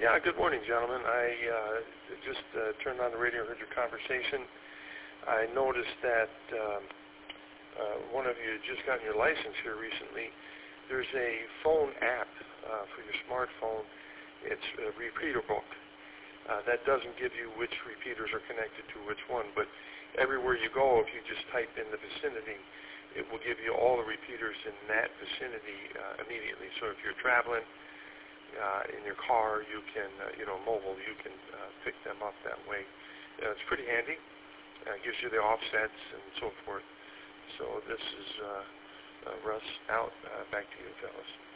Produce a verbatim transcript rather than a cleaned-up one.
Yeah, good morning, gentlemen. I uh, just uh, turned on the radio and heard your conversation. I noticed that um, uh, one of you had just gotten your license here recently. There's a phone app uh, for your smartphone. It's a repeater book. Uh, that doesn't give you which repeaters are connected to which one, but everywhere you go, if you just type in the vicinity, it will give you all the repeaters in that vicinity uh, immediately. So if you're traveling uh, in your car, you can, uh, you know, mobile, you can uh, pick them up that way. Uh, it's pretty handy. Uh, gives you the offsets and so forth. So this is uh, uh, Russ out. Uh, back to you, fellas.